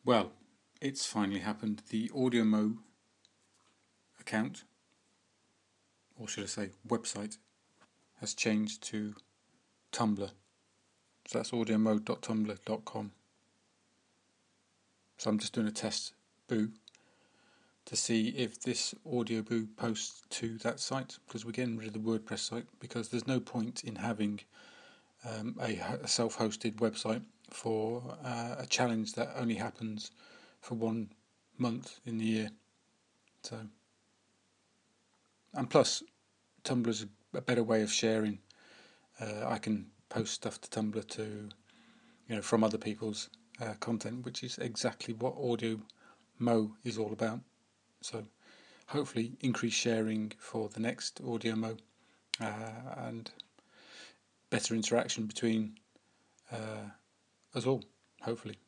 Well, it's finally happened. The AudioMo account, or should I say website, has changed to Tumblr. So that's audiomo.tumblr.com. So I'm just doing a test boo to see if this audio boo posts to that site, because we're getting rid of the WordPress site, because there's no point in having a self-hosted website for a challenge that only happens for 1 month in the year. So, and plus, Tumblr's a better way of sharing. I can post stuff to Tumblr from other people's content, which is exactly what AudioMo is all about. So, hopefully, increase sharing for the next AudioMo and better interaction between us all, hopefully.